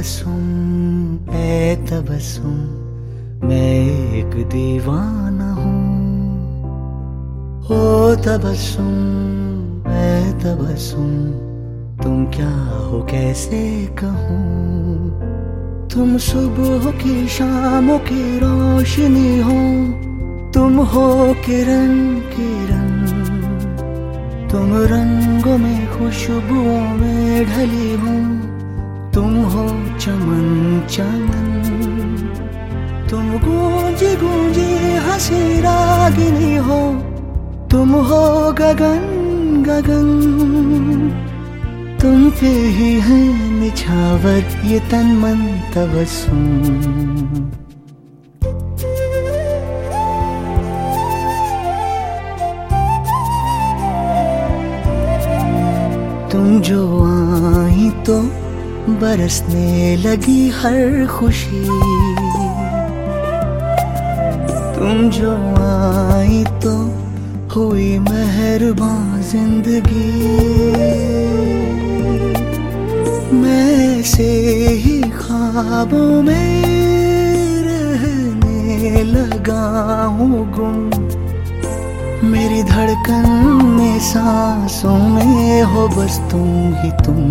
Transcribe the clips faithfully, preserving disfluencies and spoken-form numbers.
तबस्सुम ए तबस्सुम मैं एक दीवाना हूँ। ओ तबस्सुम ए तबस्सुम तुम क्या हो कैसे कहूँ। तुम सुबह की शामों की रोशनी हो, तुम हो किरण किरण, तुम रंगों में खुशबुओं में ढली हो, तुम हो चमन चमन, तुम गूंजी गूंजी हंसी रागिनी हो, तुम हो गगन गगन, तुम पे ही है निछावर ये तन मन तबस्सुम। तुम जो आई तो बरसने लगी हर खुशी, तुम जो आई तो हुई मेहरबान जिंदगी। मैं से ही ख्वाबों में रहने लगा हूँ गुम, मेरी धड़कन में सांसों में हो बस तुम ही तुम।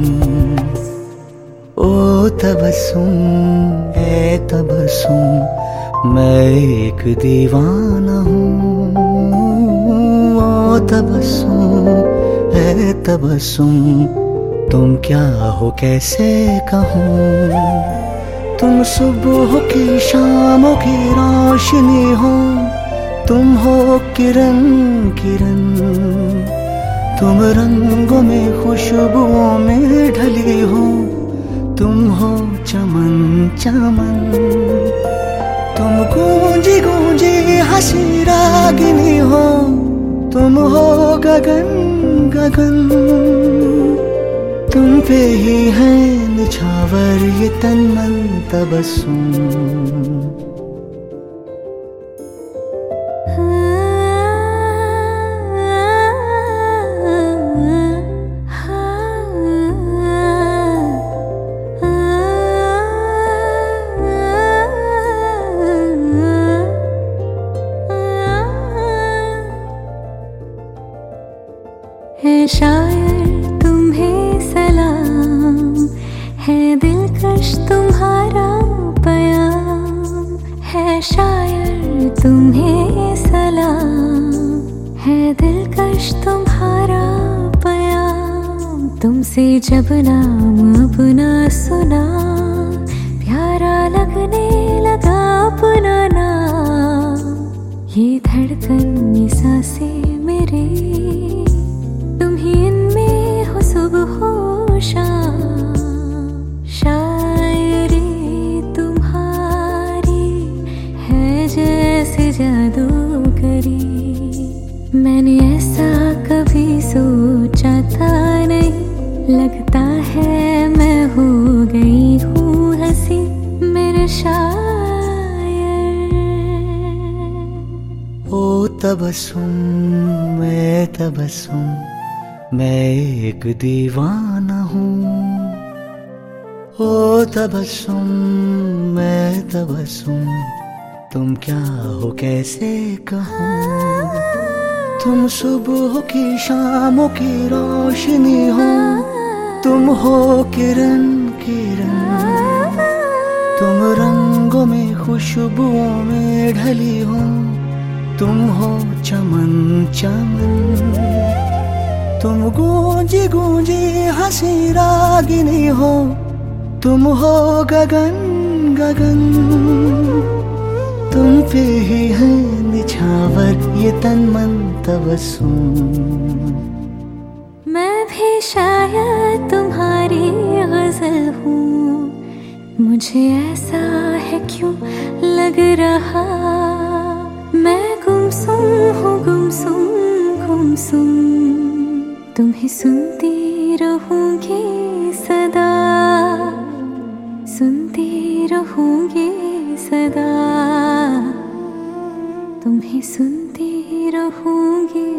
ओ तबस्सुम ए तबस्सुम मैं एक दीवाना हूँ। ओ तबस्सुम ए तबस्सुम तुम क्या हो कैसे कहूँ। तुम सुबह की शामों की रोशनी हो, तुम हो किरण किरण, तुम रंगों में खुशबुओं में ढली हो, तुम हो चमन चमन, तुम गूंजी गूंजी हंसी रागिनी हो, तुम हो गगन गगन, तुम पे ही है निछावर ये तन मन तबस्सुम। है शायर तुम्हें सलाम, है दिलकश तुम्हारा बयान। है शायर तुम्हें सलाम, है दिलकश तुम्हारा बयान। तुमसे जब नाम अपना सुना, प्यारा लगने लगा अपना नाम। ये धड़कन ये सांसें मेरी, तुम ही इनमें हो सुबह हो शाम। शायरी तुम्हारी है जैसे जादूगरी, मैंने ऐसा कभी सोचा था नहीं। लगता है मैं हो गई हूँ हंसी मेरे शायर। ओ तबस्सुम मैं तबस्सुम मैं एक दीवाना हूँ। ओ तबस्सुम मैं तबस्सुम तुम क्या हो कैसे कहूँ। तुम सुबह की शामों की रोशनी हो, तुम हो किरण किरण, तुम रंगों में खुशबुओं में ढली हो, तुम हो चमन चमन, तुम गूंजी गूंजी हंसी रागिनी हो, तुम हो गगन गगन, तुम पे ही है निछावर ये तन मन तबस्सुम। मैं भी शायद तुम्हारी गजल हूँ, मुझे ऐसा है क्यों लग रहा। मैं गुमसुम हूँ गुमसुम गुमसुम, तुम्हें सुनती रहूंगी सदा, सुनती रहूंगी सदा, तुम्हें सुनती रहूंगी।